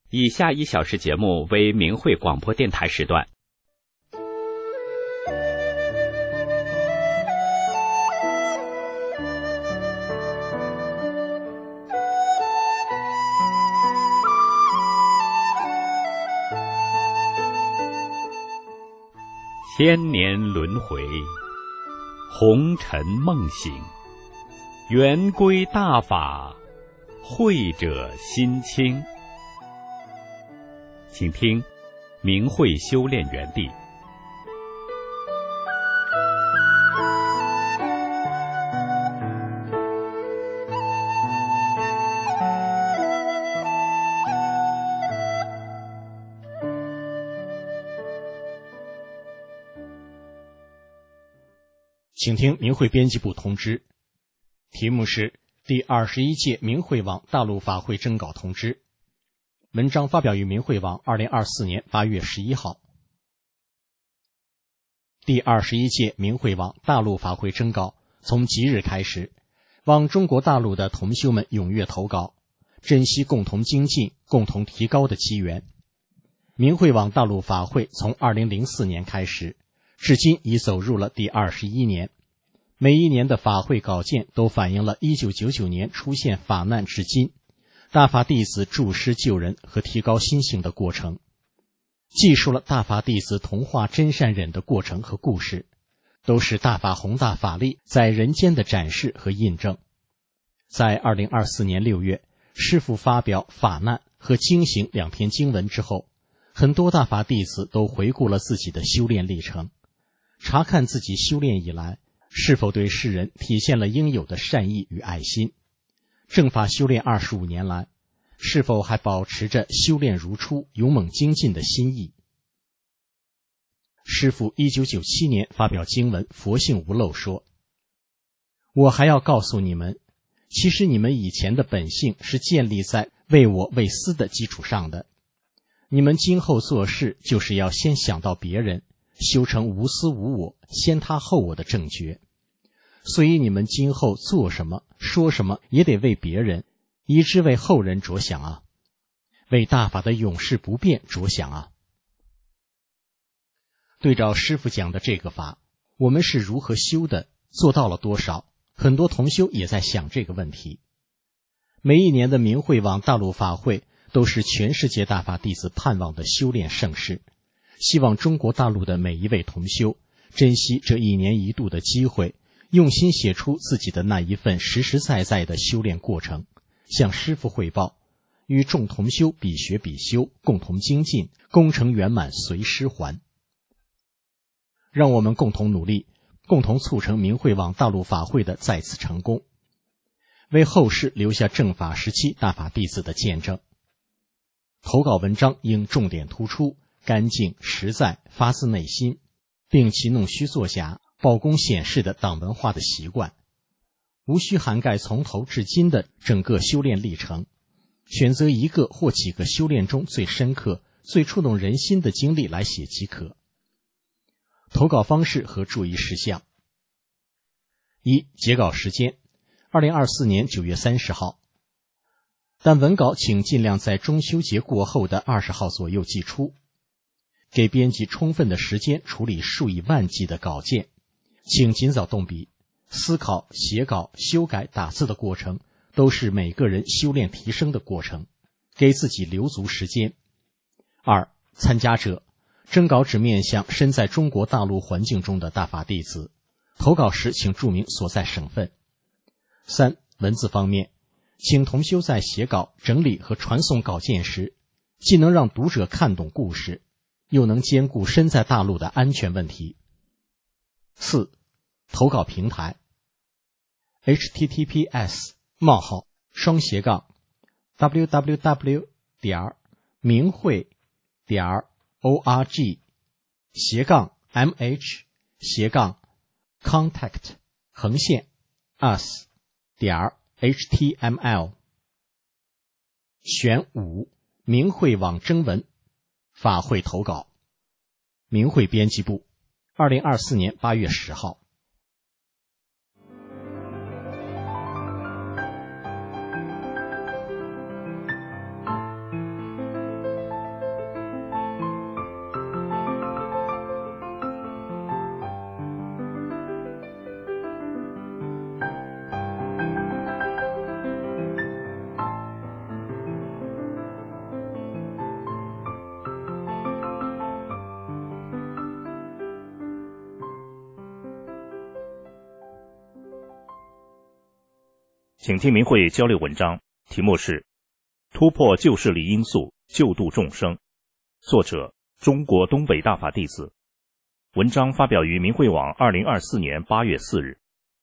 以下1小时节目为明慧广播电台时段。千年轮回，红尘梦醒，圆规大法，慧者心清。请听明慧修炼园地。 请听明慧编辑部通知，题目是第21届明慧网大陆法会征稿通知。文章发表于明慧网2024年8月11号。第21届明慧网大陆法会征稿从即日开始，望中国大陆的同修们踊跃投稿，珍惜共同精进、共同提高的机缘。明慧网大陆法会从2004年开始，至今已走入了第21年。每一年的法会稿件都反映了1999年出现法难至今，大法弟子助师救人和提高心性的过程，记述了大法弟子同化真善忍的过程和故事，都是大法宏大法力在人间的展示和印证。在2024年6月，师父发表法难和经行2篇经文之后，很多大法弟子都回顾了自己的修炼历程，查看自己修炼以来是否对世人体现了应有的善意与爱心，正法修炼25年来，是否还保持着修炼如初、勇猛精进的心意。师父1997年发表经文《佛性无漏》说：我还要告诉你们，其实你们以前的本性是建立在为我为私的基础上的，你们今后做事就是要先想到别人，修成无私无我、先他后我的正觉。所以你们今后做什么说什么也得为别人，以之为后人着想啊，为大法的永世不变着想啊。对照师父讲的这个法，我们是如何修的，做到了多少？很多同修也在想这个问题。每一年的明慧网大陆法会都是全世界大法弟子盼望的修炼盛事，希望中国大陆的每一位同修珍惜这1年1度的机会，用心写出自己的那一份实实在在的修炼过程，向师父汇报，与众同修比学比修，共同精进，功成圆满随师还。让我们共同努力，共同促成明慧网大陆法会的再次成功，为后世留下正法时期大法弟子的见证。投稿文章应重点突出，干净实在，发自内心，并其弄虚作假、报功显示的党文化的习惯，无需涵盖从头至今的整个修炼历程，选择一个或几个修炼中最深刻、最触动人心的经历来写即可。投稿方式和注意事项：1、截稿时间2024年9月30号，但文稿请尽量在中秋节过后的20号左右寄出，给编辑充分的时间处理数以万计的稿件，请尽早动笔。思考、写稿、修改、打字的过程都是每个人修炼提升的过程，给自己留足时间。2、参加者征稿只面向身在中国大陆环境中的大法弟子，投稿时请注明所在省份。3、文字方面，请同修在写稿、整理和传送稿件时，既能让读者看懂故事，又能兼顾身在大陆的安全问题。4、投稿平台 https://www.明慧.org/mh/contact-us.html 选5明慧网征文法会投稿。明慧编辑部2024年8月10号。 请听明慧交流文章，题目是突破旧势力因素，救度众生，作者中国东北大法弟子。文章发表于明慧网2024年8月4日。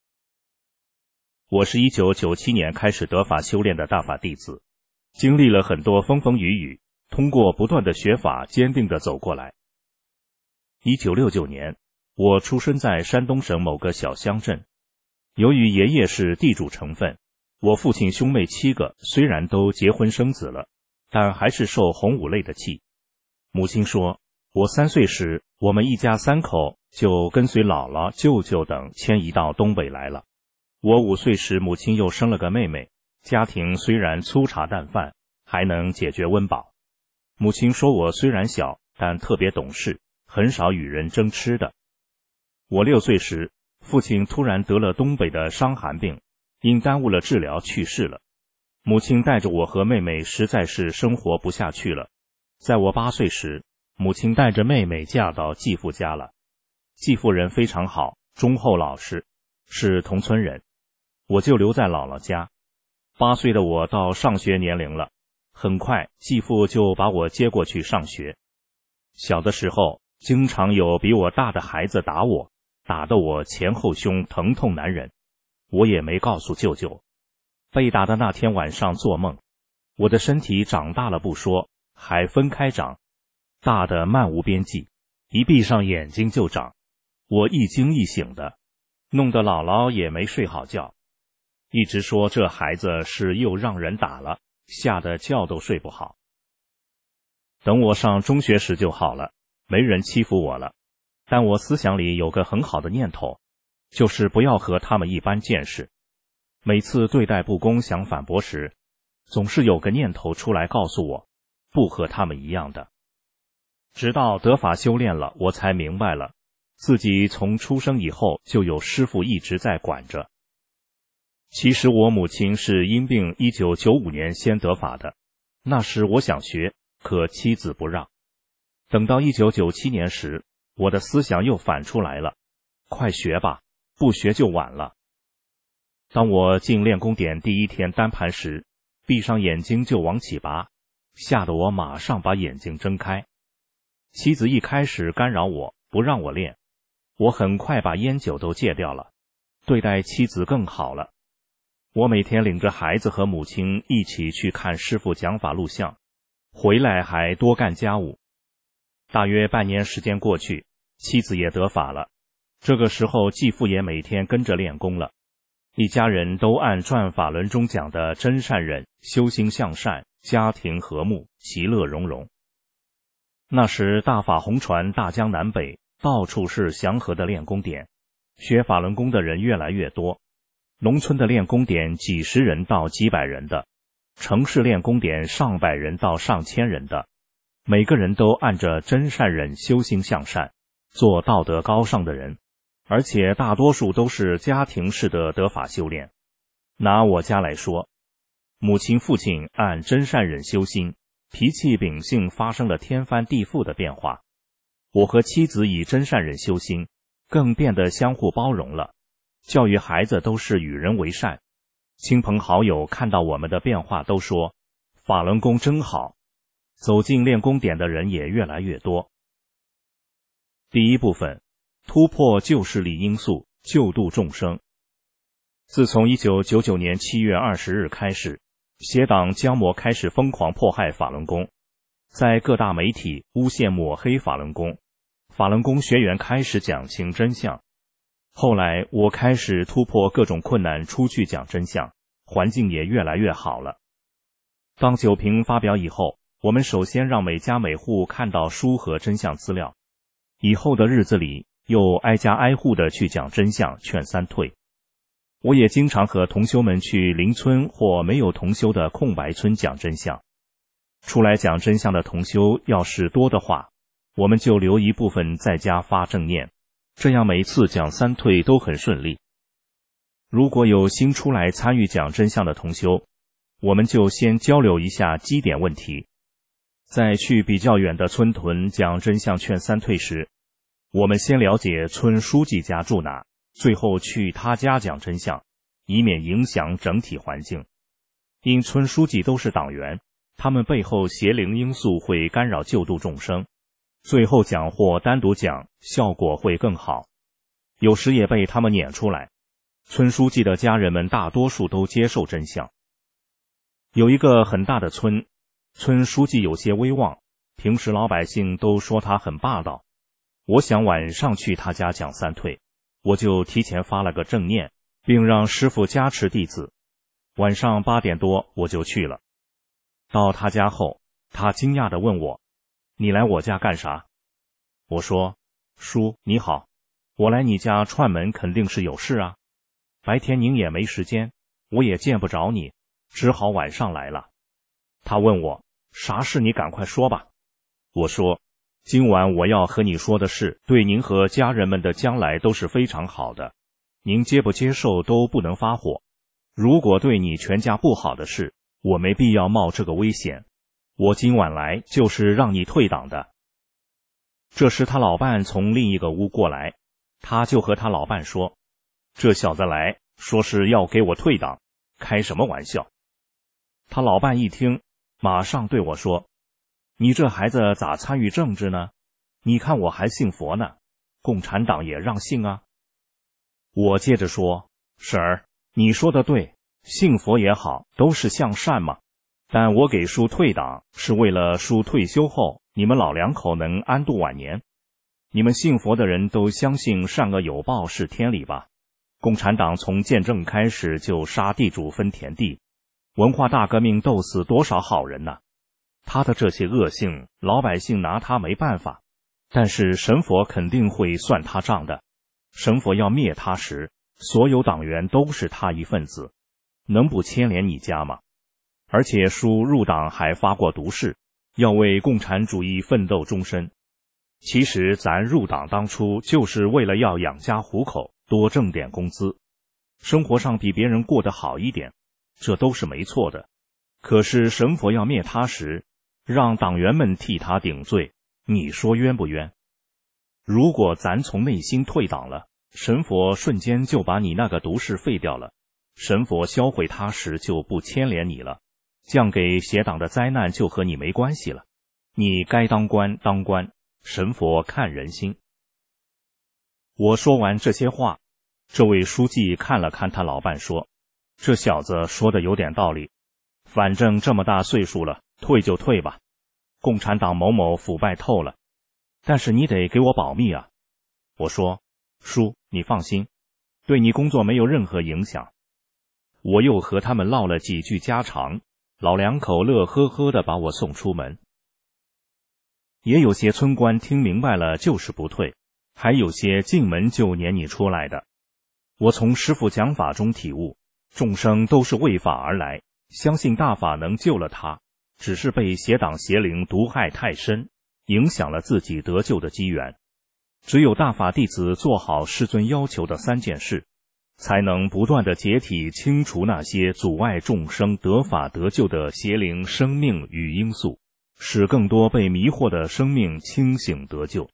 我是1997年开始得法修炼的大法弟子，经历了很多风风雨雨，通过不断的学法，坚定地走过来。1969年，我出生在山东省某个小乡镇。由于爷爷是地主成分，我父亲兄妹7个虽然都结婚生子了，但还是受洪武累的气。母亲说，我3岁时，我们一家3口就跟随姥姥、舅舅等迁移到东北来了。我5岁时，母亲又生了个妹妹，家庭虽然粗茶淡饭，还能解决温饱。母亲说我虽然小，但特别懂事，很少与人争吃的。我6岁时，父亲突然得了东北的伤寒病，因耽误了治疗去世了。母亲带着我和妹妹实在是生活不下去了。在我8岁时，母亲带着妹妹嫁到继父家了。继父人非常好，忠厚老实，是同村人。我就留在姥姥家。8岁的我到上学年龄了，很快继父就把我接过去上学。小的时候，经常有比我大的孩子打我，打得我前后胸疼痛难忍。我也没告诉舅舅。被打的那天晚上做梦，我的身体长大了不说，还分开长，大的漫无边际，一闭上眼睛就长。我一惊一醒的，弄得姥姥也没睡好觉，一直说这孩子是又让人打了，吓得觉都睡不好。等我上中学时就好了，没人欺负我了。但我思想里有个很好的念头，就是不要和他们一般见识。每次对待不公想反驳时，总是有个念头出来告诉我，不和他们一样的。直到得法修炼了，我才明白了，自己从出生以后就有师父一直在管着。其实我母亲是因病1995年先得法的，那时我想学，可妻子不让。等到1997年时，我的思想又反出来了，快学吧，不学就晚了。当我进练功点第1天单盘时，闭上眼睛就往起拔，吓得我马上把眼睛睁开。妻子一开始干扰我，不让我练，我很快把烟酒都戒掉了，对待妻子更好了。我每天领着孩子和母亲一起去看师父讲法录像，回来还多干家务。大约半年时间过去，妻子也得法了。这个时候继父也每天跟着练功了，一家人都按转法轮中讲的真善忍、修心向善、家庭和睦、其乐融融。那时大法红传大江南北，到处是祥和的练功点，学法轮功的人越来越多。农村的练功点几十人到几百人的，城市练功点上百人到上千人的，每个人都按着真善忍修心向善，做道德高尚的人，而且大多数都是家庭式的得法修炼。拿我家来说，母亲父亲按真善忍修心，脾气秉性发生了天翻地覆的变化。我和妻子以真善忍修心，更变得相互包容了，教育孩子都是与人为善。亲朋好友看到我们的变化都说，法轮功真好。走进练功点的人也越来越多。第一部分，突破旧势力因素，救度众生。自从1999年7月20日开始，邪党江魔开始疯狂迫害法轮功，在各大媒体诬陷抹黑法轮功，法轮功学员开始讲清真相。后来我开始突破各种困难出去讲真相，环境也越来越好了。当酒瓶发表以后，我们首先让每家每户看到书和真相资料，以后的日子里又挨家挨户的去讲真相，劝三退。我也经常和同修们去邻村或没有同修的空白村讲真相。出来讲真相的同修要是多的话，我们就留一部分在家发正念，这样每次讲三退都很顺利。如果有新出来参与讲真相的同修，我们就先交流一下基点问题。在去比较远的村屯讲真相劝三退时，我们先了解村书记家住哪，最后去他家讲真相， 以免影响整体环境。因村书记都是党员，他们背后邪灵因素会干扰救度众生，最后讲或单独讲效果会更好。有时也被他们撵出来。村书记的家人们大多数都接受真相。有一个很大的村，村书记有些威望，平时老百姓都说他很霸道。我想晚上去他家讲三退，我就提前发了个正念，并让师父加持弟子。晚上8点多我就去了。到他家后，他惊讶地问我：“你来我家干啥？”我说：“叔你好，我来你家串门肯定是有事啊。白天您也没时间，我也见不着你，只好晚上来了。”他问我：“啥事你赶快说吧。”我说：“今晚我要和你说的事，对您和家人们的将来都是非常好的，您接不接受都不能发火。如果对你全家不好的事，我没必要冒这个危险。我今晚来就是让你退党的。”这时他老伴从另一个屋过来，他就和他老伴说：“这小子来说是要给我退党，开什么玩笑？”他老伴一听，马上对我说：“你这孩子咋参与政治呢？你看我还信佛呢，共产党也让信啊。”我接着说：“婶儿，你说的对，信佛也好，都是向善嘛。但我给叔退党，是为了叔退休后，你们老两口能安度晚年。你们信佛的人都相信善恶有报是天理吧？共产党从建政开始就杀地主分田地，文化大革命斗死多少好人呢？他的这些恶行，老百姓拿他没办法，但是神佛肯定会算他账的。神佛要灭他时，所有党员都是他一份子，能不牵连你家吗？而且叔入党还发过毒誓，要为共产主义奋斗终身。其实咱入党当初就是为了要养家糊口，多挣点工资，生活上比别人过得好一点，这都是没错的。可是神佛要灭他时，让党员们替他顶罪，你说冤不冤？如果咱从内心退党了，神佛瞬间就把你那个毒誓废掉了，神佛销毁他时就不牵连你了，降给邪党的灾难就和你没关系了。你该当官当官，神佛看人心。我说完这些话，这位书记看了看他老伴说：“这小子说的有点道理，反正这么大岁数了，退就退吧。共产党某某腐败透了，但是你得给我保密啊。”我说：“叔，你放心，对你工作没有任何影响。”我又和他们唠了几句家常，老两口乐呵呵地把我送出门。也有些村官听明白了就是不退，还有些进门就撵你出来的。我从师父讲法中体悟，众生都是为法而来，相信大法能救了他，只是被邪党邪灵毒害太深，影响了自己得救的机缘。只有大法弟子做好师尊要求的3件事，才能不断地解体清除那些阻碍众生得法得救的邪灵生命与因素，使更多被迷惑的生命清醒得救。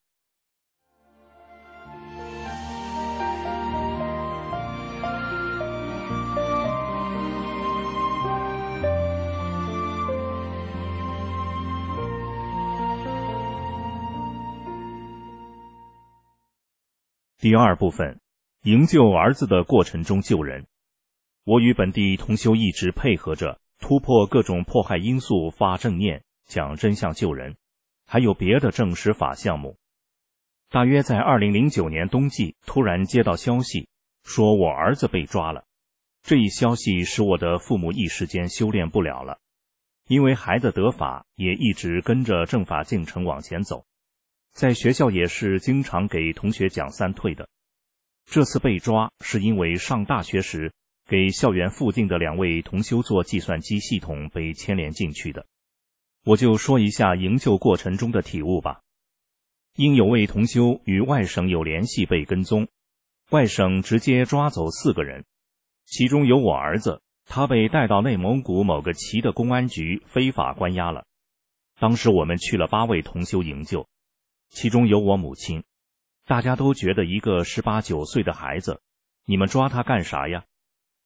第二部分，营救儿子的过程中救人。我与本地同修一直配合着，突破各种迫害因素，发正念，讲真相救人，还有别的正实法项目。大约在2009年冬季，突然接到消息，说我儿子被抓了。这一消息使我的父母一时间修炼不了了，因为孩子得法，也一直跟着正法进程往前走。在学校也是经常给同学讲三退的。这次被抓是因为上大学时给校园附近的2位同修做计算机系统被牵连进去的。我就说一下营救过程中的体悟吧。因有位同修与外省有联系被跟踪，外省直接抓走4个人，其中有我儿子，他被带到内蒙古某个旗的公安局非法关押了。当时我们去了8位同修营救，其中有我母亲。大家都觉得一个18、19岁的孩子，你们抓他干啥呀？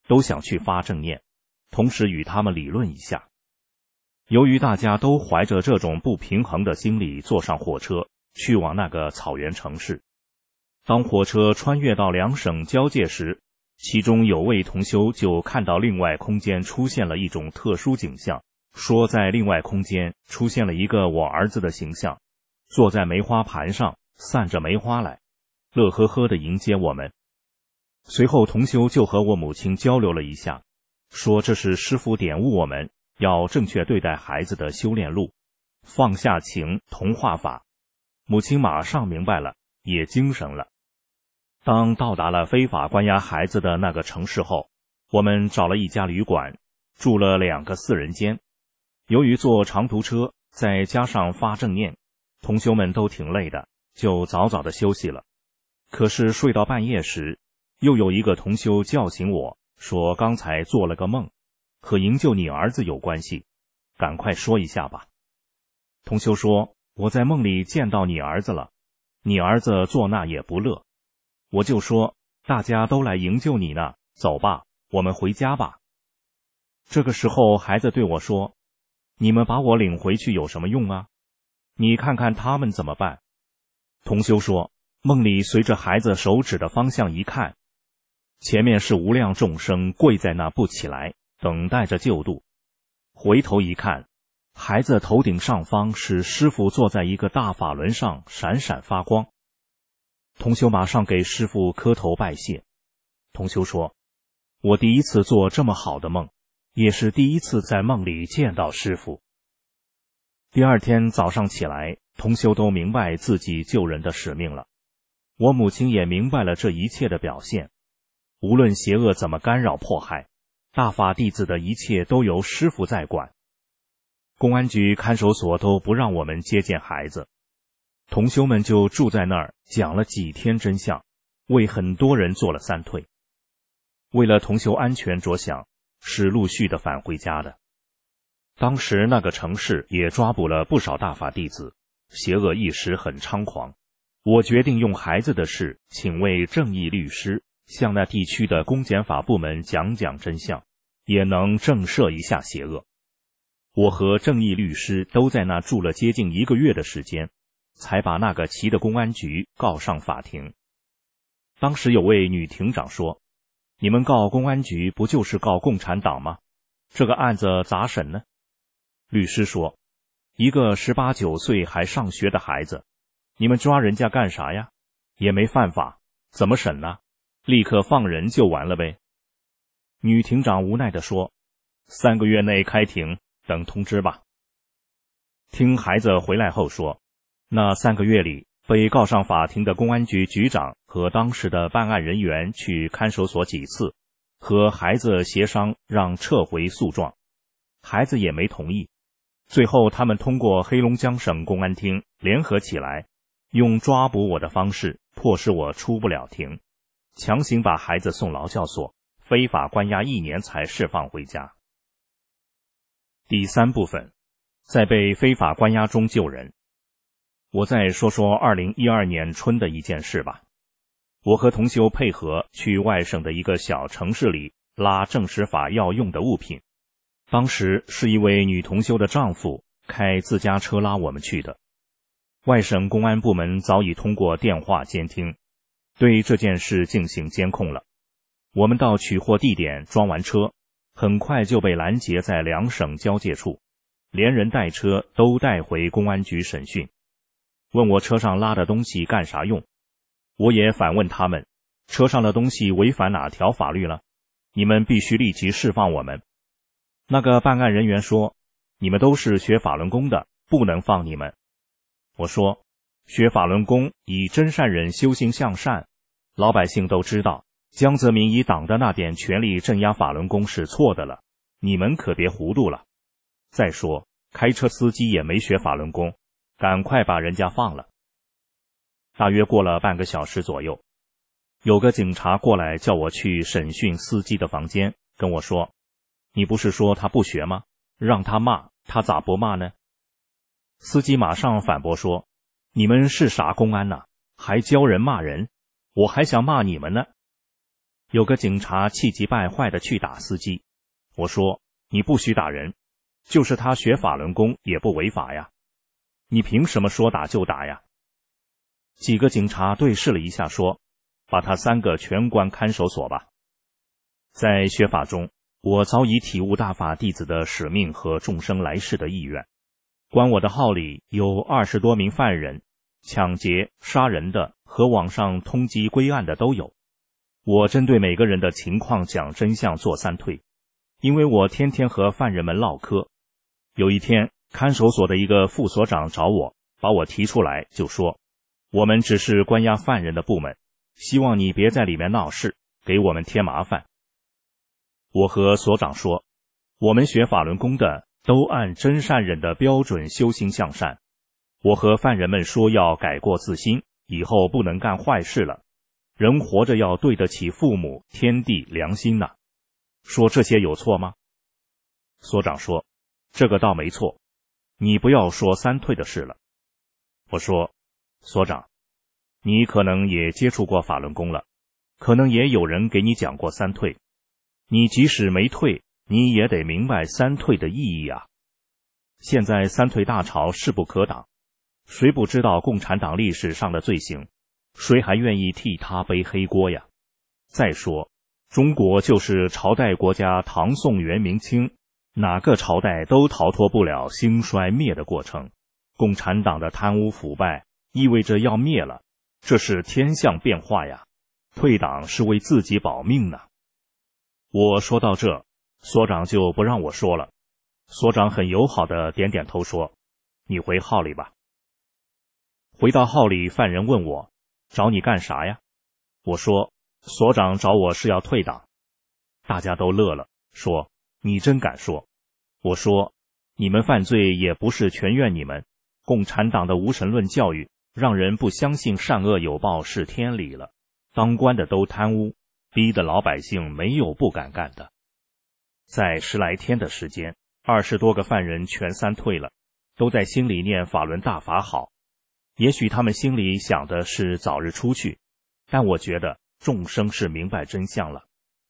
都想去发正念，同时与他们理论一下。由于大家都怀着这种不平衡的心理坐上火车，去往那个草原城市。当火车穿越到两省交界时，其中有位同修就看到另外空间出现了一种特殊景象，说在另外空间出现了一个我儿子的形象，坐在梅花盘上，散着梅花来，乐呵呵地迎接我们。随后同修就和我母亲交流了一下，说这是师父点悟我们要正确对待孩子的修炼路，放下情同化法。母亲马上明白了，也精神了。当到达了非法关押孩子的那个城市后，我们找了一家旅馆，住了2个4人间。由于坐长途车，再加上发正念，同修们都挺累的，就早早的休息了。可是睡到半夜时，又有一个同修叫醒我，说刚才做了个梦，和营救你儿子有关系，赶快说一下吧。同修说，我在梦里见到你儿子了，你儿子做那也不乐。我就说，大家都来营救你呢，走吧，我们回家吧。这个时候孩子对我说，你们把我领回去有什么用啊？你看看他们怎么办？同修说，梦里随着孩子手指的方向一看，前面是无量众生跪在那不起来，等待着救度。回头一看，孩子头顶上方是师父坐在一个大法轮上，闪闪发光。同修马上给师父磕头拜谢。同修说，我第一次做这么好的梦，也是第一次在梦里见到师父。第二天早上起来，同修都明白自己救人的使命了。我母亲也明白了这一切的表现。无论邪恶怎么干扰迫害，大法弟子的一切都由师父在管。公安局看守所都不让我们接见孩子，同修们就住在那儿讲了几天真相，为很多人做了3退。为了同修安全着想，是陆续的返回家的。当时那个城市也抓捕了不少大法弟子，邪恶一时很猖狂。我决定用孩子的事请位正义律师，向那地区的公检法部门讲讲真相，也能震慑一下邪恶。我和正义律师都在那住了接近1个月的时间，才把那个齐的公安局告上法庭。当时有位女庭长说，你们告公安局不就是告共产党吗？这个案子咋审呢？律师说，一个18、19岁还上学的孩子，你们抓人家干啥呀？也没犯法，怎么审呢？立刻放人就完了呗。女庭长无奈地说，3个月内开庭，等通知吧。听孩子回来后说，那3个月里，被告上法庭的公安局局长和当时的办案人员去看守所几次，和孩子协商让撤回诉状，孩子也没同意。最后他们通过黑龙江省公安厅联合起来，用抓捕我的方式迫使我出不了庭，强行把孩子送劳教所，非法关押1年才释放回家。第3部分，在被非法关押中救人。我再说说2012年春的一件事吧。我和同修配合去外省的一个小城市里拉正实法要用的物品。当时是一位女同修的丈夫开自家车拉我们去的。外省公安部门早已通过电话监听，对这件事进行监控了。我们到取货地点装完车，很快就被拦截在2省交界处，连人带车都带回公安局审讯，问我车上拉的东西干啥用。我也反问他们，车上的东西违反哪条法律了？你们必须立即释放我们。那个办案人员说，你们都是学法轮功的，不能放你们。我说，学法轮功以真善忍修行向善，老百姓都知道，江泽民以党的那点权力镇压法轮功是错的了，你们可别糊涂了。再说，开车司机也没学法轮功，赶快把人家放了。大约过了半个小时左右，有个警察过来叫我去审讯司机的房间，跟我说，你不是说他不学吗？让他骂，他咋不骂呢？司机马上反驳说，你们是啥公安呐？还教人骂人？我还想骂你们呢。 有个警察气急败坏地去打司机。我说，你不许打人，就是他学法轮功也不违法呀，你凭什么说打就打呀？几个警察对视了一下，说，把他3个全关看守所吧。在学法中，我早已体悟大法弟子的使命和众生来世的意愿。关我的号里有20多名犯人，抢劫、杀人的和网上通缉归案的都有。我针对每个人的情况讲真相，做3退，因为我天天和犯人们唠嗑。有一天，看守所的一个副所长找我，把我提出来，就说，我们只是关押犯人的部门，希望你别在里面闹事，给我们添麻烦。我和所长说，我们学法轮功的都按真善忍的标准修心向善。我和犯人们说要改过自新，以后不能干坏事了。人活着要对得起父母、天地、良心呐。说这些有错吗？所长说，这个倒没错，你不要说3退的事了。我说，所长，你可能也接触过法轮功了，可能也有人给你讲过3退，你即使没退，你也得明白3退的意义啊。现在3退大潮势不可挡，谁不知道共产党历史上的罪行，谁还愿意替他背黑锅呀？再说，中国就是朝代国家，唐宋元明清，哪个朝代都逃脱不了兴衰灭的过程。共产党的贪污腐败意味着要灭了，这是天象变化呀，退党是为自己保命呢。我说到这，所长就不让我说了。所长很友好的点点头说，你回号里吧。回到号里，犯人问我，找你干啥呀？我说，所长找我是要退党。大家都乐了，说，你真敢说。我说，你们犯罪也不是全怨你们，共产党的无神论教育让人不相信善恶有报是天理了，当官的都贪污，逼得老百姓没有不敢干的。在10来天的时间，20多个犯人全3退了，都在心里念法轮大法好。也许他们心里想的是早日出去，但我觉得众生是明白真相了。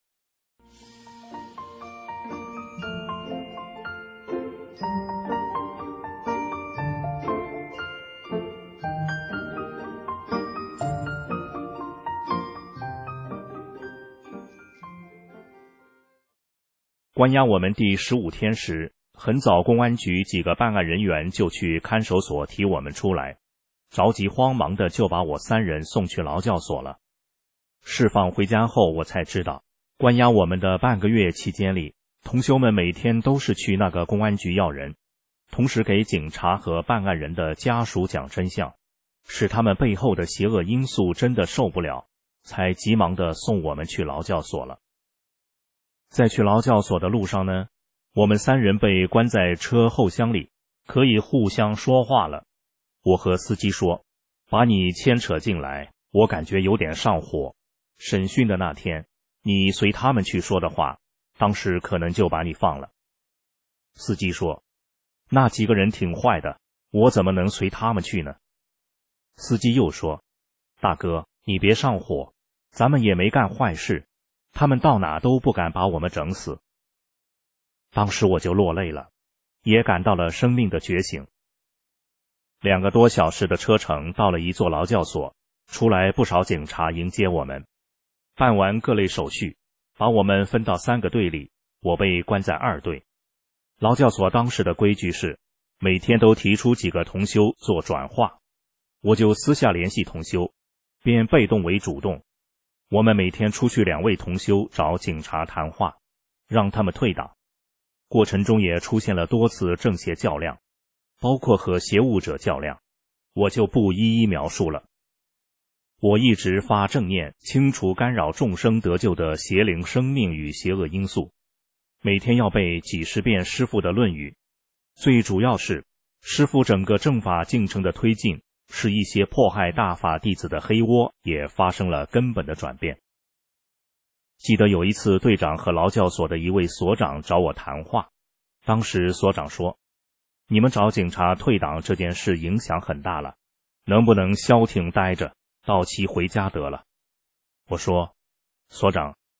关押我们第15天时，很早公安局几个办案人员就去看守所提我们出来，着急慌忙的就把我3人送去劳教所了。释放回家后，我才知道，关押我们的半个月期间里，同修们每天都是去那个公安局要人，同时给警察和办案人的家属讲真相，使他们背后的邪恶因素真的受不了，才急忙的送我们去劳教所了。在去劳教所的路上呢，我们3人被关在车后厢里，可以互相说话了。我和司机说，把你牵扯进来，我感觉有点上火。审讯的那天，你随他们去说的话，当时可能就把你放了。司机说，那几个人挺坏的，我怎么能随他们去呢？司机又说，大哥，你别上火，咱们也没干坏事，他们到哪都不敢把我们整死。当时我就落泪了，也感到了生命的觉醒。2个多小时的车程到了一座劳教所，出来不少警察迎接我们，办完各类手续，把我们分到3个队里，我被关在2队。劳教所当时的规矩是，每天都提出几个同修做转化，我就私下联系同修，变被动为主动。我们每天出去2位同修找警察谈话，让他们退党。过程中也出现了多次正邪较量，包括和邪物者较量，我就不一一描述了。我一直发正念，清除干扰众生得救的邪灵生命与邪恶因素，每天要背几10遍师父的论语。最主要是师父整个正法进程的推进，使一些迫害大法弟子的黑窝也发生了根本的转变。记得有一次，队长和劳教所的一位所长找我谈话，当时所长说，你们找警察退党这件事影响很大了，能不能消停待着，到期回家得了。我说，所长，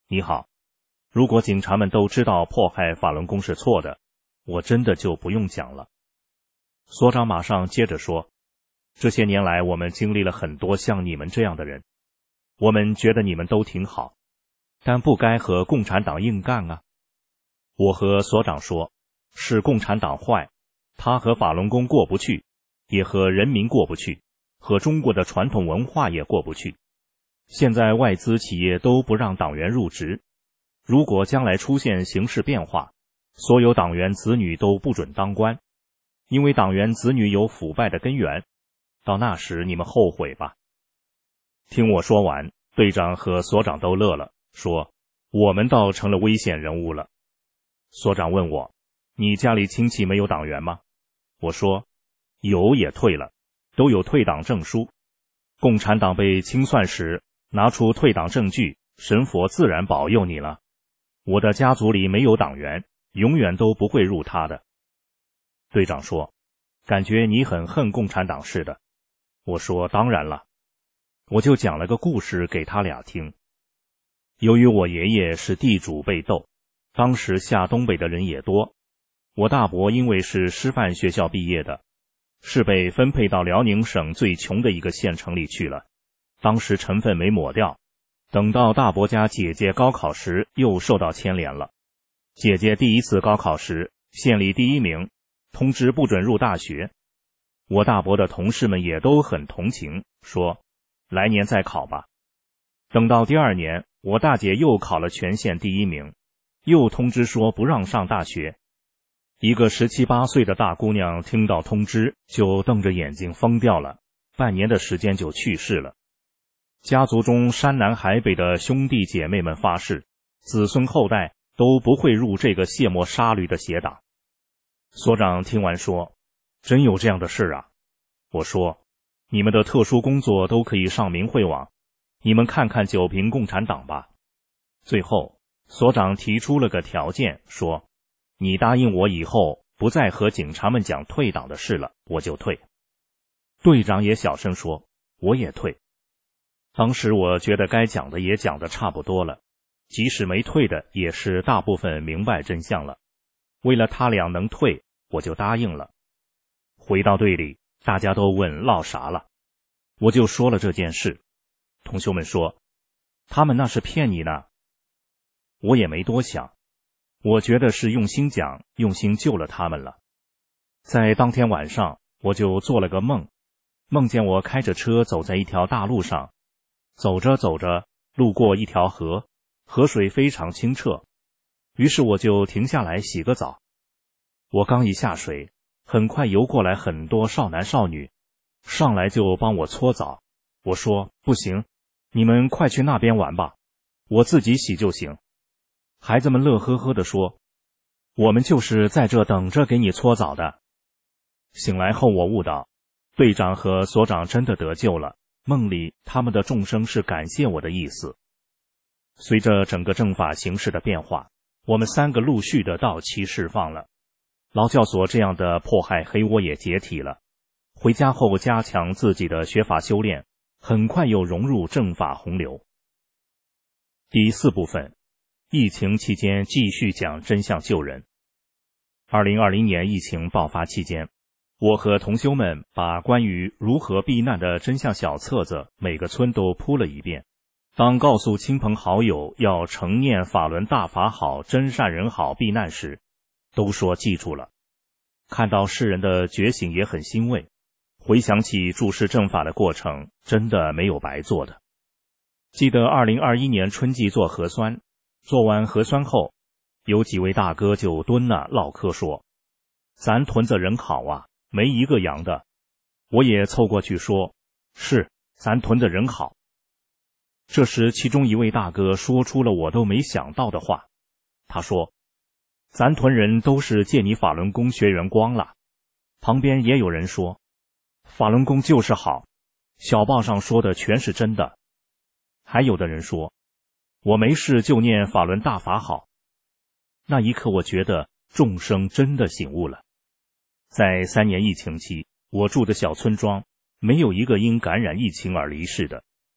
你好，如果警察们都知道迫害法轮功是错的，我真的就不用讲了。所长马上接着说，这些年来我们经历了很多像你们这样的人，我们觉得你们都挺好，但不该和共产党硬干啊。我和所长说，是共产党坏，他和法轮功过不去，也和人民过不去，和中国的传统文化也过不去。现在外资企业都不让党员入职，如果将来出现形势变化，所有党员子女都不准当官，因为党员子女有腐败的根源，到那时你们后悔吧。听我说完，队长和所长都乐了，说我们倒成了危险人物了。所长问我，你家里亲戚没有党员吗？我说有，也退了，都有退党证书。共产党被清算时拿出退党证据，神佛自然保佑你了。我的家族里没有党员，永远都不会入他的。队长说，感觉你很恨共产党似的。我说当然了。我就讲了个故事给他俩听。由于我爷爷是地主被斗，当时下东北的人也多，我大伯因为是师范学校毕业的，是被分配到辽宁省最穷的一个县城里去了，当时成分没抹掉，等到大伯家姐姐高考时又受到牵连了。姐姐第一次高考时县里第1名，通知不准入大学。我大伯的同事们也都很同情，说来年再考吧。等到第2年，我大姐又考了全县第1名，又通知说不让上大学。一个17、18岁的大姑娘听到通知就瞪着眼睛疯掉了，半年的时间就去世了。家族中山南海北的兄弟姐妹们发誓，子孙后代都不会入这个卸磨杀驴的邪党。所长听完说，真有这样的事啊？我说，你们的特殊工作都可以上明慧网，你们看看九平共产党吧。最后所长提出了个条件，说你答应我以后不再和警察们讲退党的事了，我就退。队长也小声说，我也退。当时我觉得该讲的也讲得差不多了，即使没退的也是大部分明白真相了。为了他俩能退，我就答应了。回到队里，大家都问落啥了，我就说了这件事。同学们说，他们那是骗你呢。我也没多想，我觉得是用心讲，用心救了他们了。在当天晚上，我就做了个梦，梦见我开着车走在一条大路上，走着走着，路过一条河，河水非常清澈，于是我就停下来洗个澡。我刚一下水，很快游过来很多少男少女，上来就帮我搓澡。我说不行，你们快去那边玩吧，我自己洗就行。孩子们乐呵呵地说，我们就是在这等着给你搓澡的。醒来后我悟到，队长和所长真的得救了，梦里他们的众生是感谢我的意思。随着整个政法形势的变化，我们3个陆续的到期释放了，劳教所这样的迫害黑窝也解体了。回家后加强自己的学法修炼，很快又融入政法洪流。第4部分，疫情期间继续讲真相救人。2020年疫情爆发期间，我和同修们把关于如何避难的真相小册子每个村都铺了一遍。当告诉亲朋好友要承念法轮大法好，真善人好避难时，都说记住了。看到世人的觉醒也很欣慰，回想起注释正法的过程，真的没有白做的。记得2021年春季做核酸，做完核酸后，有几位大哥就蹲了唠嗑说，咱屯子人好啊，没一个阳的。我也凑过去说，是，咱屯子人好。这时其中一位大哥说出了我都没想到的话，他说，咱屯人都是借你法轮功学员光了。旁边也有人说，法轮功就是好，小报上说的全是真的。还有的人说，我没事就念法轮大法好。那一刻我觉得众生真的醒悟了。在3年疫情期，我住的小村庄没有一个因感染疫情而离世的，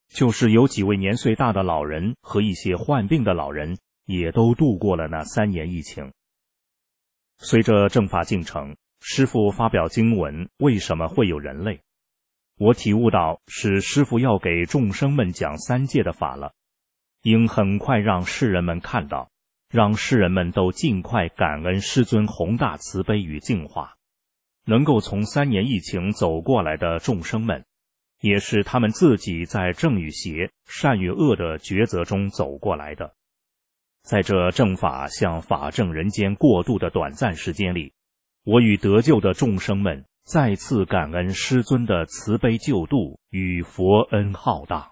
就是有几位年岁大的老人和一些患病的老人，也都度过了那3年疫情。随着正法进程，师父发表经文，为什么会有人类？我体悟到，是师父要给众生们讲3界的法了，应很快让世人们看到，让世人们都尽快感恩师尊宏大慈悲与净化。能够从3年疫情走过来的众生们，也是他们自己在正与邪、善与恶的抉择中走过来的。在这正法向法正人间过渡的短暂时间里，我与得救的众生们再次感恩师尊的慈悲救度与佛恩浩大。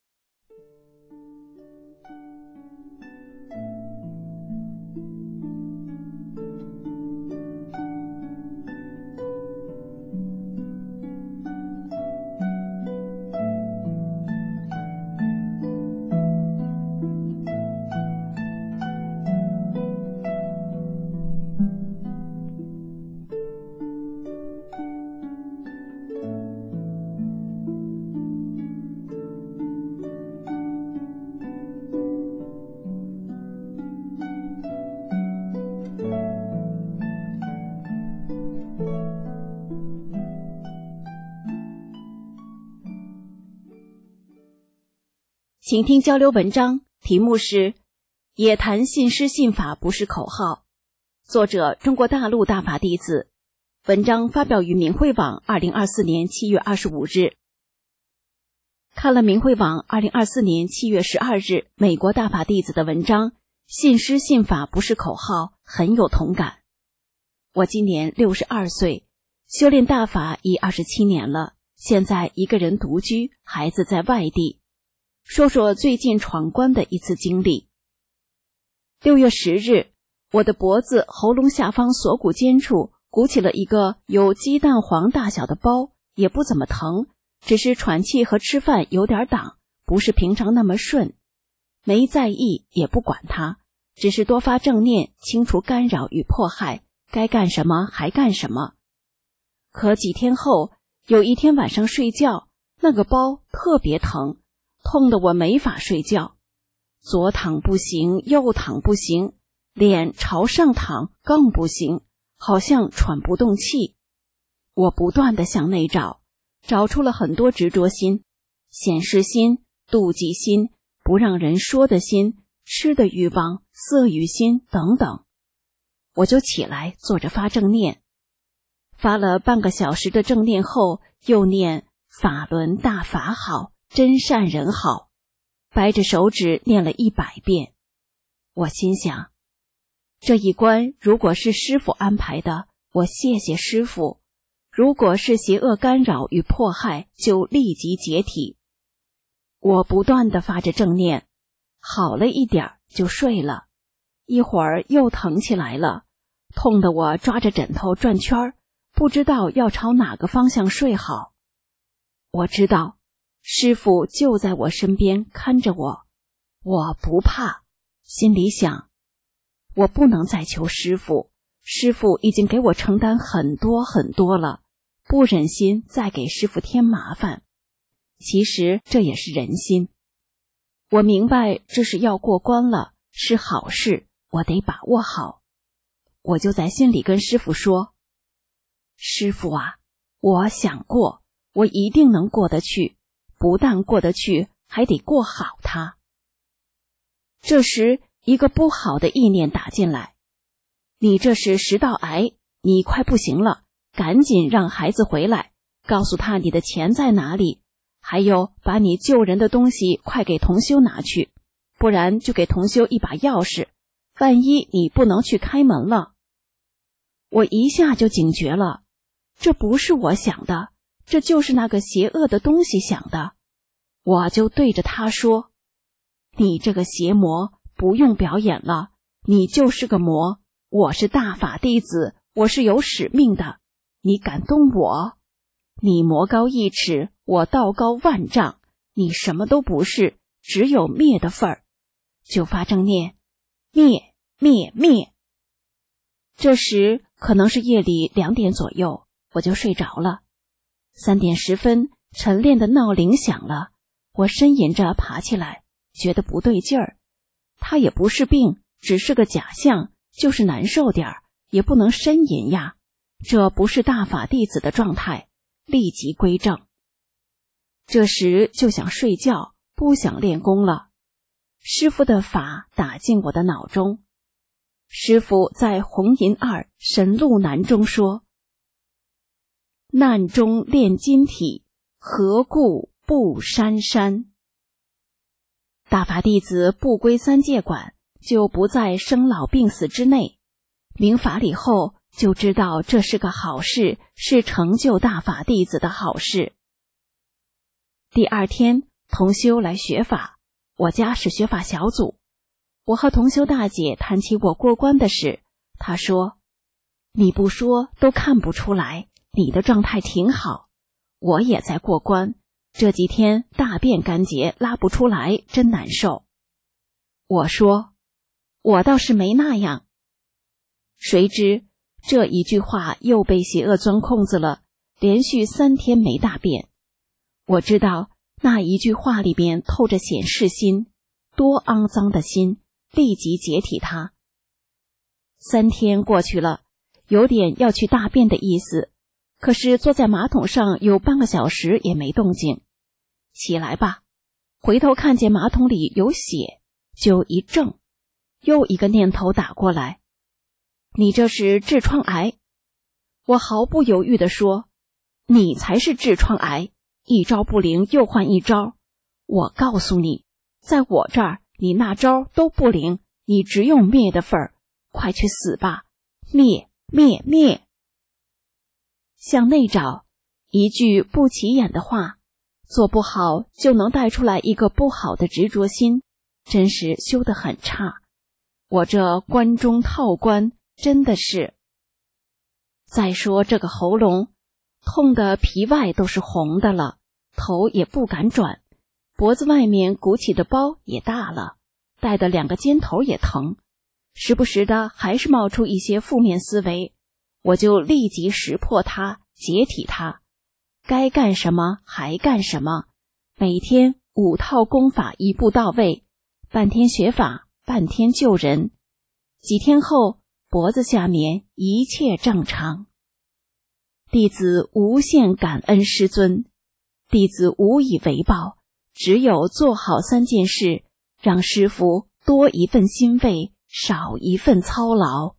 请听交流文章，题目是也谈信师信法不是口号，作者中国大陆大法弟子，文章发表于明慧网2024年7月25日。看了明慧网2024年7月12日美国大法弟子的文章，信师信法不是口号，很有同感。我今年62岁，修炼大法已27年了，现在一个人独居，孩子在外地。说说最近闯关的一次经历。6月10日，我的脖子、喉咙下方锁骨间处鼓起了一个有鸡蛋黄大小的包，也不怎么疼，只是喘气和吃饭有点挡，不是平常那么顺。没在意，也不管它，只是多发正念，清除干扰与迫害，该干什么还干什么。可几天后，有一天晚上睡觉，那个包特别疼，痛得我没法睡觉，左躺不行，右躺不行，脸朝上躺更不行，好像喘不动气。我不断地向内找，找出了很多执着心、显示心、妒忌心、不让人说的心、吃的欲望、色欲心等等。我就起来坐着发正念，发了半个小时的正念后，又念法轮大法好，真善人好，掰着手指念了100遍。我心想，这一关如果是师父安排的，我谢谢师父；如果是邪恶干扰与迫害，就立即解体。我不断地发着正念，好了一点就睡了，一会儿又疼起来了，痛得我抓着枕头转圈，不知道要朝哪个方向睡好。我知道师父就在我身边看着我，我不怕，心里想，我不能再求师父，师父已经给我承担很多很多了，不忍心再给师父添麻烦。其实这也是人心。我明白这是要过关了，是好事，我得把握好。我就在心里跟师父说，师父啊，我想过，我一定能过得去，不但过得去，还得过好它。这时一个不好的意念打进来，你这是食道癌，你快不行了，赶紧让孩子回来，告诉他你的钱在哪里，还有把你救人的东西快给同修拿去，不然就给同修一把钥匙，万一你不能去开门了。我一下就警觉了，这不是我想的，这就是那个邪恶的东西想的。我就对着他说，你这个邪魔不用表演了，你就是个魔，我是大法弟子，我是有使命的，你敢动我？你魔高1尺，我道高万丈，你什么都不是，只有灭的份儿。就发正念，灭灭灭。这时可能是夜里2点左右，我就睡着了。3点10分，晨练的闹铃响了， 我呻吟着爬起来，觉得不对劲儿。他也不是病，只是个假象，就是难受点儿，也不能呻吟呀。这不是大法弟子的状态，立即归正。这时就想睡觉，不想练功了。师父的法打进我的脑中。师父在《红银二神路难》中说：难中练金体，何故不珊珊？大法弟子不归三界管，就不在生老病死之内。明法理后，就知道这是个好事，是成就大法弟子的好事。第二天，同修来学法，我家是学法小组。我和同修大姐谈起我过关的事，她说：你不说都看不出来，你的状态挺好。我也在过关，这几天大便干结，拉不出来，真难受。我说：我倒是没那样。谁知这一句话又被邪恶钻空子了，连续3天没大便。我知道那一句话里边透着显示心，多肮脏的心，立即解体它。3天过去了，有点要去大便的意思，可是坐在马桶上有半个小时也没动静。起来吧，回头看见马桶里有血，就一怔，又一个念头打过来：你这是痔疮癌。我毫不犹豫地说：你才是痔疮癌，一招不灵又换一招。我告诉你，在我这儿你那招都不灵，你只有灭的份儿，快去死吧！灭灭灭！向内找，一句不起眼的话，做不好就能带出来一个不好的执着心，真是修得很差。我这关中套关真的是。再说这个喉咙，痛得皮外都是红的了，头也不敢转，脖子外面鼓起的包也大了，戴的2个尖头也疼，时不时的还是冒出一些负面思维，我就立即识破它，解体它，该干什么还干什么，每天5套功法一步到位，半天学法，半天救人。几天后，脖子下面一切正常。弟子无限感恩师尊，弟子无以为报，只有做好3件事，让师父多一份欣慰，少一份操劳。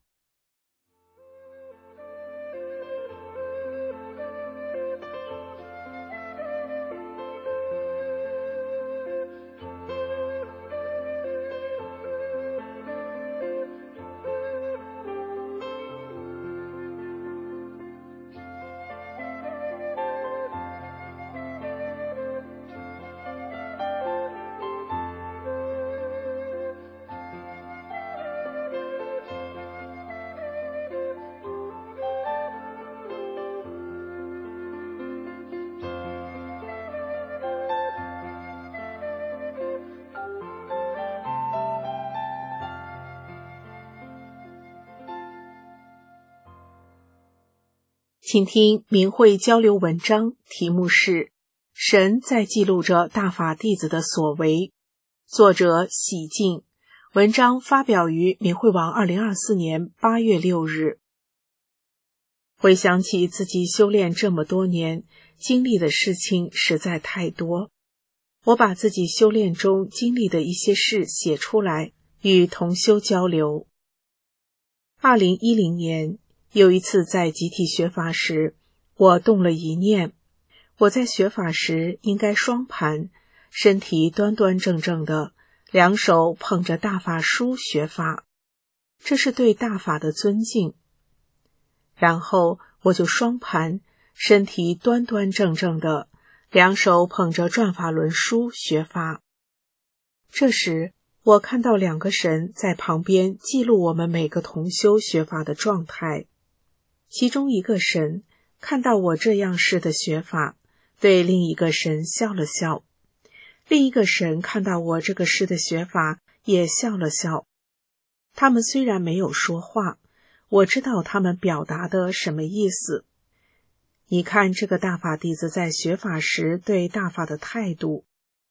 请听明慧交流文章，题目是神在记录着大法弟子的所为，作者喜静，文章发表于明慧网2024年8月6日。回想起自己修炼这么多年，经历的事情实在太多，我把自己修炼中经历的一些事写出来，与同修交流。2010年有一次在集体学法时，我动了一念，我在学法时应该双盘，身体端端正正的，2手捧着大法书学法，这是对大法的尊敬。然后我就双盘，身体端端正正的，2手捧着转法轮书学法。这时我看到2个神在旁边记录我们每个同修学法的状态。其中一个神看到我这样式的学法，对另一个神笑了笑，另一个神看到我这个式的学法也笑了笑。他们虽然没有说话，我知道他们表达的什么意思。你看这个大法弟子在学法时对大法的态度，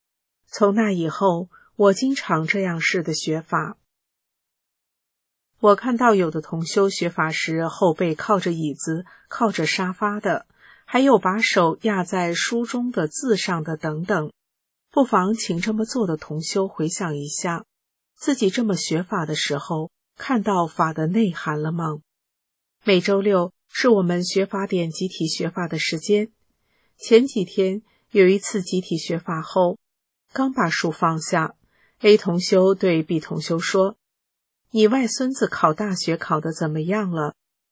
从那以后，我经常这样式的学法。我看到有的同修学法时后背靠着椅子、靠着沙发的，还有把手压在书中的字上的等等，不妨请这么做的同修回想一下，自己这么学法的时候，看到法的内涵了吗？每周六是我们学法典集体学法的时间。前几天有一次集体学法后，刚把书放下， A 同修对 B 同修说：“你外孙子考大学考得怎么样了？”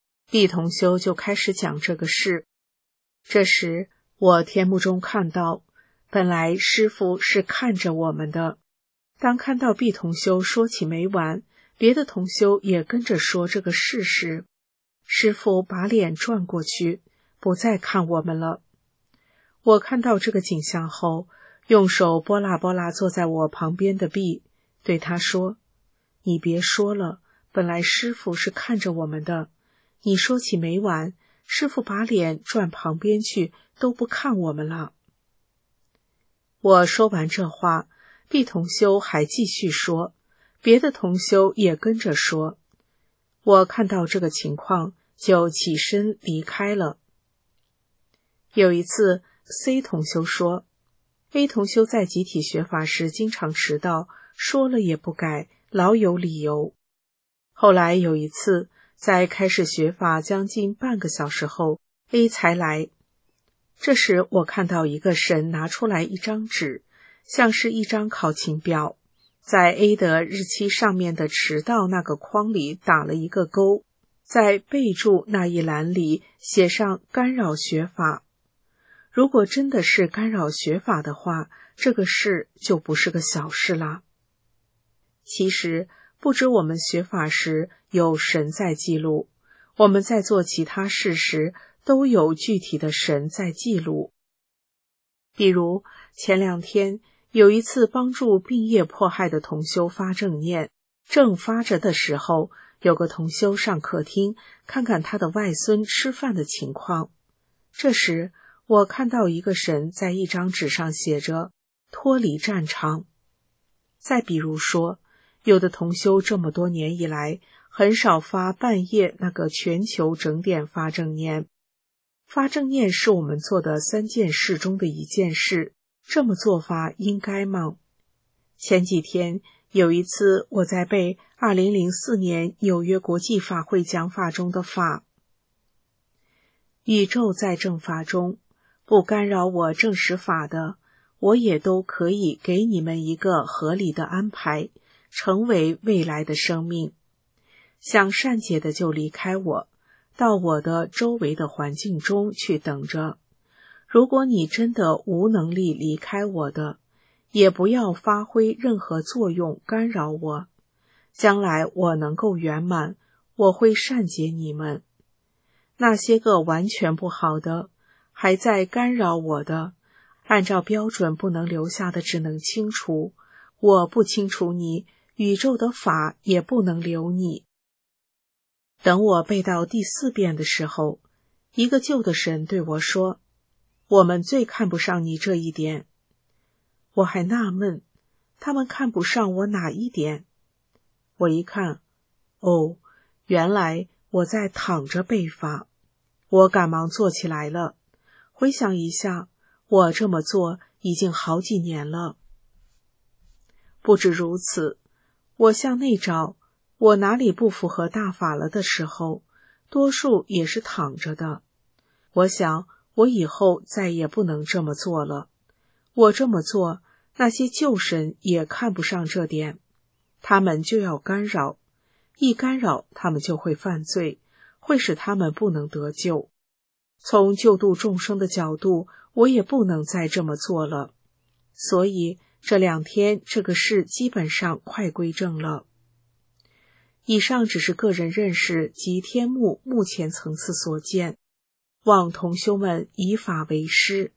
B 同修就开始讲这个事。这时我天目中看到，本来师父是看着我们的，当看到 B 同修说起没完，别的同修也跟着说这个事时，师父把脸转过去，不再看我们了。我看到这个景象后，用手拨拉拨拉坐在我旁边的 B， 对他说：“你别说了，本来师父是看着我们的，你说起没完，师父把脸转旁边去，都不看我们了。”我说完这话， B 同修还继续说，别的同修也跟着说。我看到这个情况，就起身离开了。有一次 C 同修说， A 同修在集体学法时经常迟到，说了也不改，老有理由。后来有一次，在开始学法将近半个小时后， A 才来。这时我看到一个神拿出来一张纸，像是一张考勤表，在 A 的日期上面的迟到那个框里打了一个勾，在备注那一栏里写上干扰学法。如果真的是干扰学法的话，这个事就不是个小事啦。其实不止我们学法时有神在记录，我们在做其他事时都有具体的神在记录。比如前2天有一次帮助病业迫害的同修发正念，正发着的时候，有个同修上客厅看看他的外孙吃饭的情况。这时我看到一个神在一张纸上写着脱离战场。再比如说，有的同修这么多年以来很少发半夜那个全球整点发正念。发正念是我们做的3件事中的1件事，这么做法应该吗？前几天有一次我在背2004年纽约国际法会讲法中的法，宇宙在正法中，不干扰我正实法的，我也都可以给你们一个合理的安排，成为未来的生命。想善解的就离开我，到我的周围的环境中去等着。如果你真的无能力离开我的，也不要发挥任何作用干扰我。将来我能够圆满，我会善解你们。那些个完全不好的，还在干扰我的，按照标准不能留下的只能清除，我不清除你，宇宙的法也不能留你。等我背到第4遍的时候，一个旧的神对我说，我们最看不上你这一点。我还纳闷，他们看不上我哪一点？我一看，哦，原来我在躺着背法。我赶忙坐起来了，回想一下，我这么做已经好几年了。不止如此，我向内找，我哪里不符合大法了的时候，多数也是躺着的。我想，我以后再也不能这么做了。我这么做，那些旧神也看不上这点，他们就要干扰，一干扰他们就会犯罪，会使他们不能得救。从救度众生的角度，我也不能再这么做了。所以这2天这个事基本上快归正了。以上只是个人认识及天目目前层次所见，望同修们以法为师。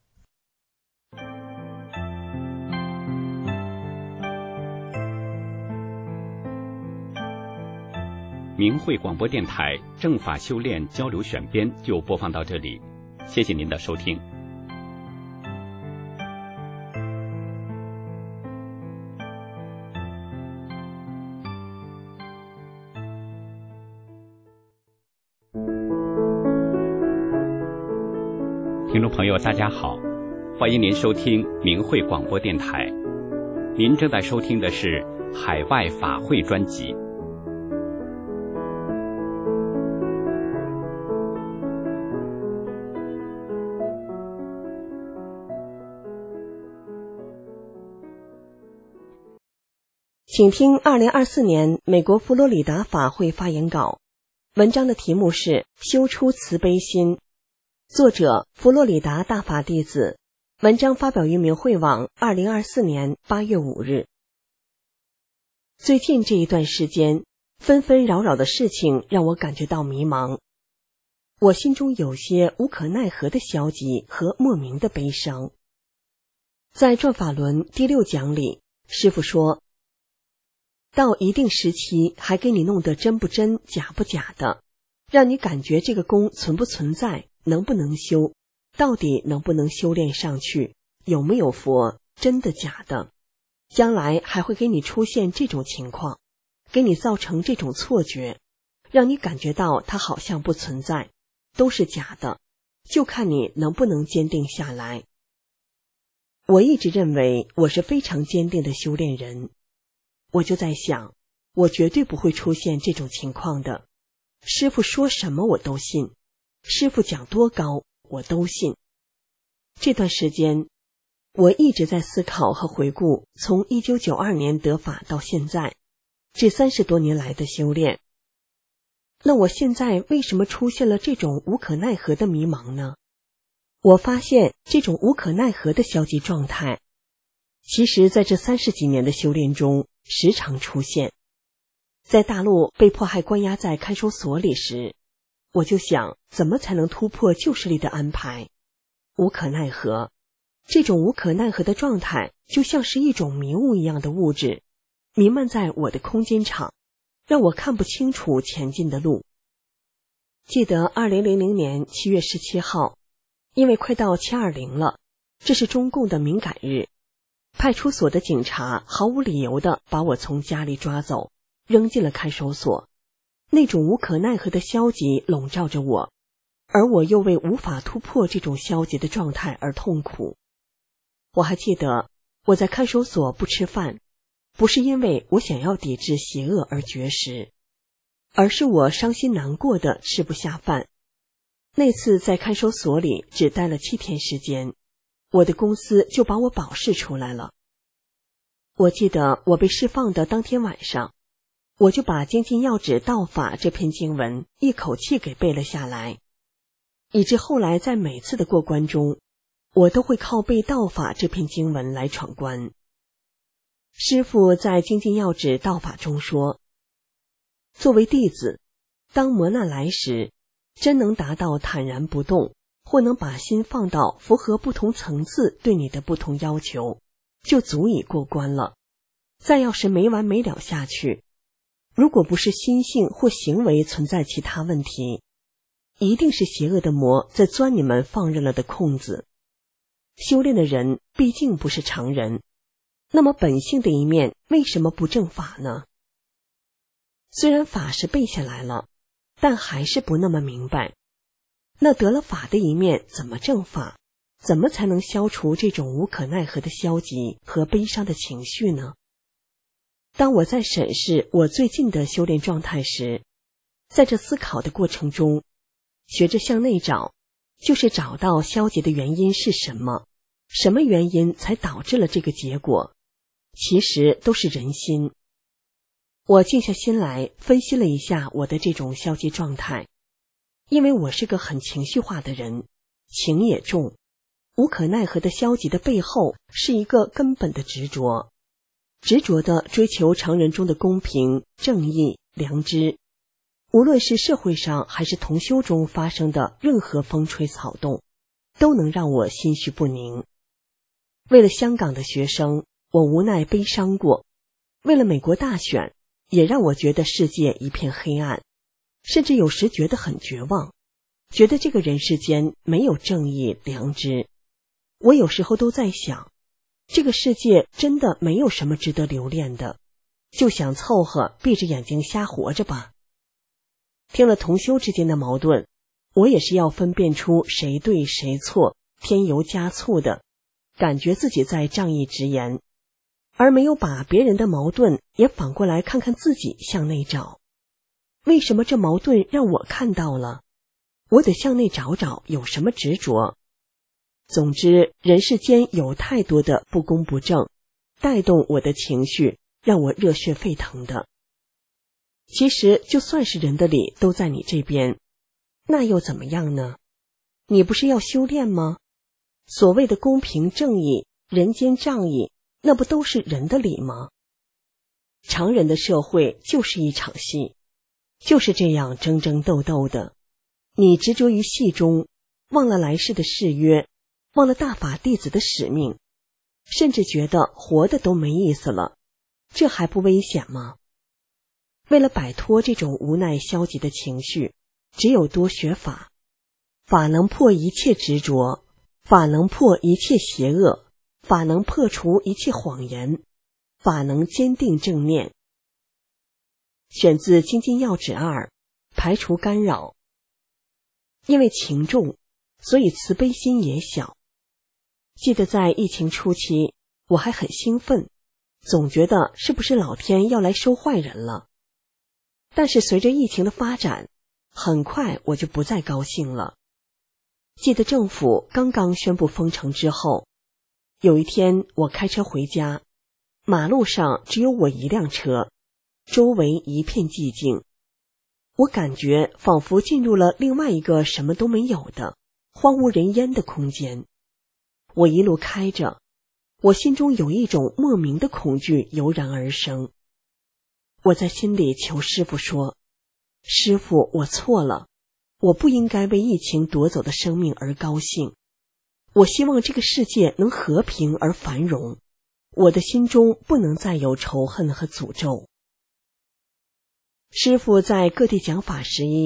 明慧广播电台正法修炼交流选编就播放到这里，谢谢您的收听。 听众朋友，大家好，欢迎您收听明慧广播电台。您正在收听的是海外法会专辑。 请听2024年美国佛罗里达法会发言稿，文章的题目是修出慈悲心，作者佛罗里达大法弟子，文章发表于明慧网2024年8月5日。最近这一段时间，纷纷扰扰的事情让我感觉到迷茫，我心中有些无可奈何的消极和莫名的悲伤。在转法轮第6讲里，师父说，到一定时期还给你弄得真不真假不假的，让你感觉这个功存不存在，能不能修，到底能不能修炼上去，有没有佛，真的假的，将来还会给你出现这种情况，给你造成这种错觉，让你感觉到它好像不存在，都是假的，就看你能不能坚定下来。我一直认为我是非常坚定的修炼人，我就在想，我绝对不会出现这种情况的。师父说什么我都信，师父讲多高我都信。这段时间，我一直在思考和回顾从1992年得法到现在，这30多年来的修炼。那我现在为什么出现了这种无可奈何的迷茫呢？我发现这种无可奈何的消极状态，其实在这30几年的修炼中时常出现。在大陆被迫害关押在看守所里时，我就想怎么才能突破旧势力的安排，无可奈何。这种无可奈何的状态就像是一种迷雾一样的物质，弥漫在我的空间场，让我看不清楚前进的路。记得2000年7月17号，因为快到720了，这是中共的敏感日，派出所的警察毫无理由地把我从家里抓走，扔进了看守所。那种无可奈何的消极笼罩着我，而我又为无法突破这种消极的状态而痛苦。我还记得我在看守所不吃饭，不是因为我想要抵制邪恶而绝食，而是我伤心难过的吃不下饭。那次在看守所里只待了7天时间，我的公司就把我保释出来了。我记得我被释放的当天晚上，我就把《精进要旨道法》这篇经文一口气给背了下来，以致后来在每次的过关中，我都会靠背道法这篇经文来闯关。师父在《精进要旨道法》中说，作为弟子，当磨难来时，真能达到坦然不动，或能把心放到符合不同层次对你的不同要求，就足以过关了。再要是没完没了下去，如果不是心性或行为存在其他问题，一定是邪恶的魔在钻你们放任了的空子。修炼的人毕竟不是常人，那么本性的一面为什么不正法呢？虽然法是背下来了，但还是不那么明白，那得了法的一面怎么正法？怎么才能消除这种无可奈何的消极和悲伤的情绪呢？当我在审视我最近的修炼状态时，在这思考的过程中，学着向内找，就是找到消极的原因是什么，什么原因才导致了这个结果，其实都是人心。我静下心来分析了一下我的这种消极状态，因为我是个很情绪化的人，情也重，无可奈何的消极的背后是一个根本的执着，执着地追求常人中的公平、正义、良知。无论是社会上还是同修中发生的任何风吹草动，都能让我心绪不宁。为了香港的学生，我无奈悲伤过；为了美国大选，也让我觉得世界一片黑暗，甚至有时觉得很绝望，觉得这个人世间没有正义、良知。我有时候都在想，这个世界真的没有什么值得留恋的，就想凑合闭着眼睛瞎活着吧。听了同修之间的矛盾，我也是要分辨出谁对谁错， 添油加醋的，感觉自己在仗义直言，而没有把别人的矛盾也反过来看看自己向内找。为什么这矛盾让我看到了？我得向内找找有什么执着。总之，人世间有太多的不公不正，带动我的情绪，让我热血沸腾的。其实就算是人的理都在你这边，那又怎么样呢？你不是要修炼吗？所谓的公平正义、人间仗义，那不都是人的理吗？常人的社会就是一场戏，就是这样争争斗斗的。你执着于戏中，忘了来世的誓约，忘了大法弟子的使命，甚至觉得活的都没意思了，这还不危险吗？为了摆脱这种无奈消极的情绪，只有多学法。法能破一切执着，法能破一切邪恶，法能破除一切谎言，法能坚定正念。选自《精进要旨2》，排除干扰。因为情重，所以慈悲心也小。记得在疫情初期，我还很兴奋，总觉得是不是老天要来收坏人了。但是随着疫情的发展，很快我就不再高兴了。记得政府刚刚宣布封城之后，有一天我开车回家，马路上只有我一辆车，周围一片寂静。我感觉仿佛进入了另外一个什么都没有的荒无人烟的空间。我一路开着，我心中有一种莫名的恐惧油然而生。我在心里求师父说，师父，我错了，我不应该为疫情夺走的生命而高兴。我希望这个世界能和平而繁荣，我的心中不能再有仇恨和诅咒。师父在各地讲法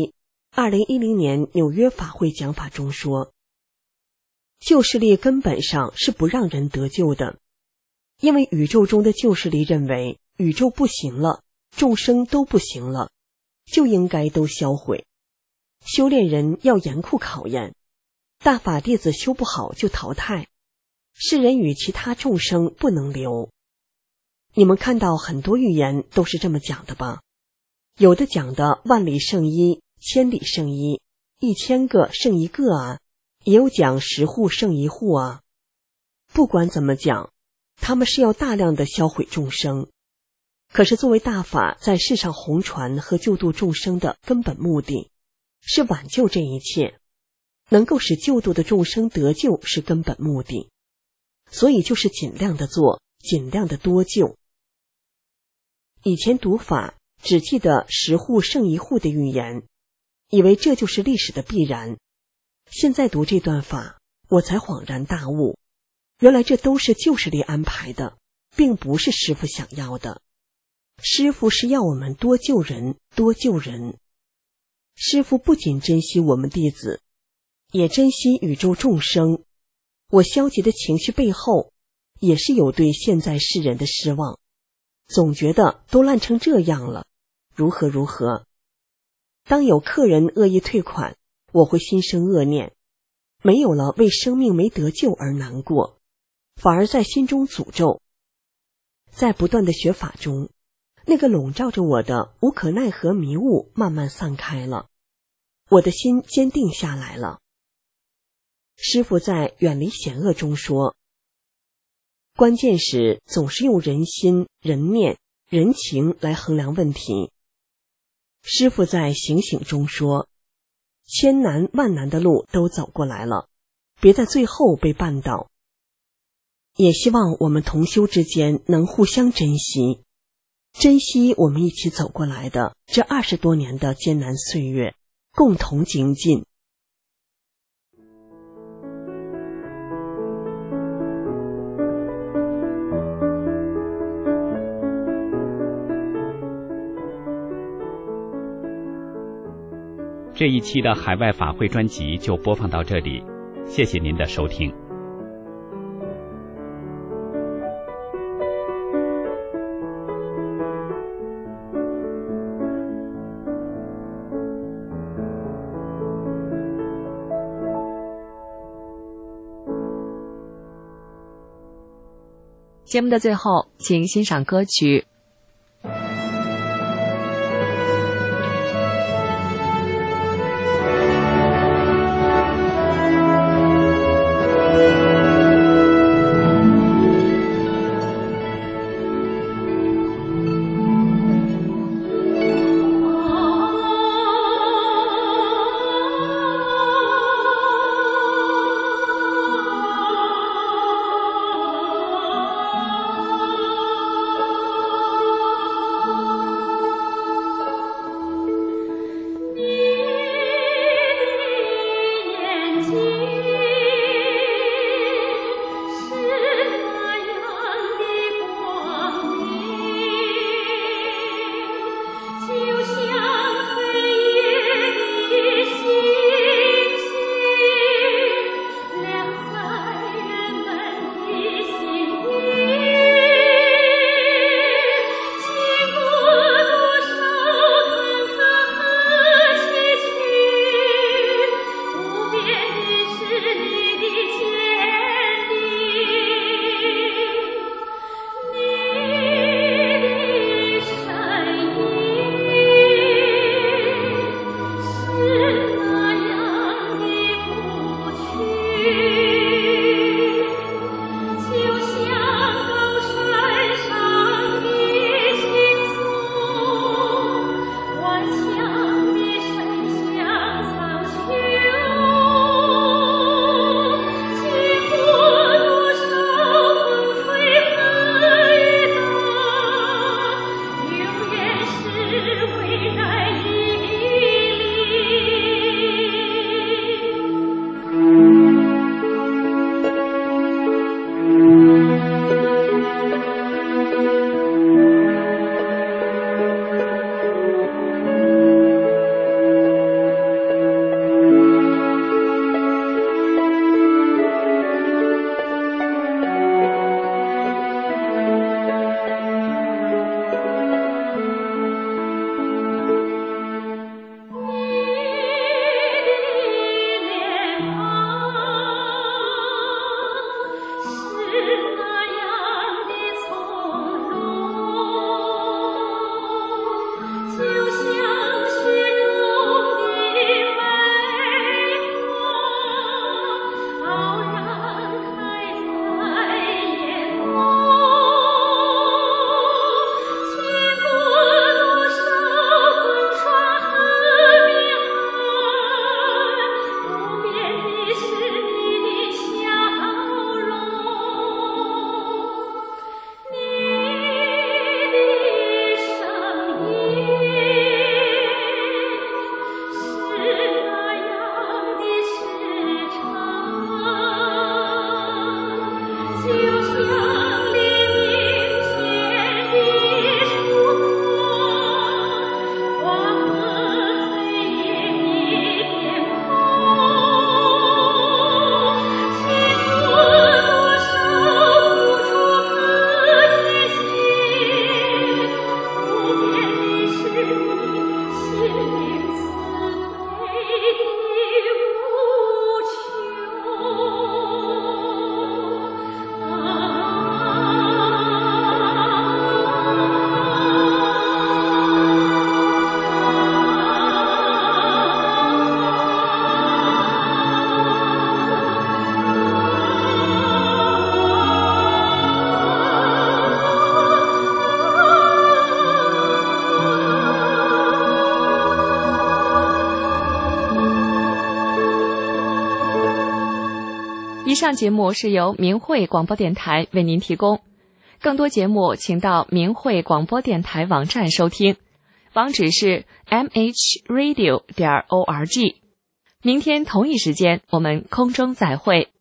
112010年纽约法会讲法中说，旧势力根本上是不让人得救的，因为宇宙中的旧势力认为宇宙不行了，众生都不行了，就应该都销毁。修炼人要严酷考验，大法弟子修不好就淘汰，世人与其他众生不能留。你们看到很多预言都是这么讲的吧？有的讲的万里胜一，千里胜一，1000个胜一个啊，也有讲10户胜一户啊。不管怎么讲，他们是要大量的销毁众生。可是作为大法在世上弘传和救度众生的根本目的，是挽救这一切，能够使救度的众生得救是根本目的，所以就是尽量的做，尽量的多救。以前读法只记得10户胜一户的预言，以为这就是历史的必然。现在读这段法，我才恍然大悟，原来这都是旧势力安排的，并不是师父想要的。师父是要我们多救人，多救人。师父不仅珍惜我们弟子，也珍惜宇宙众生。我消极的情绪背后，也是有对现在世人的失望，总觉得都烂成这样了，如何如何。当有客人恶意退款，我会心生恶念，没有了为生命没得救而难过，反而在心中诅咒。在不断的学法中，那个笼罩着我的无可奈何迷雾慢慢散开了，我的心坚定下来了。师父在远离险恶中说，关键时总是用人心、人念、人情来衡量问题。师父在醒醒中说，千难万难的路都走过来了，别在最后被绊倒。也希望我们同修之间能互相珍惜，珍惜我们一起走过来的这20多年的艰难岁月，共同精进。 这一期的海外法会专辑就播放到这里，谢谢您的收听。 节目的最后，请欣赏歌曲。以上节目是由明慧广播电台为您提供，更多节目请到明慧广播电台网站收听，网址是 mhradio.org。明天同一时间我们空中再会。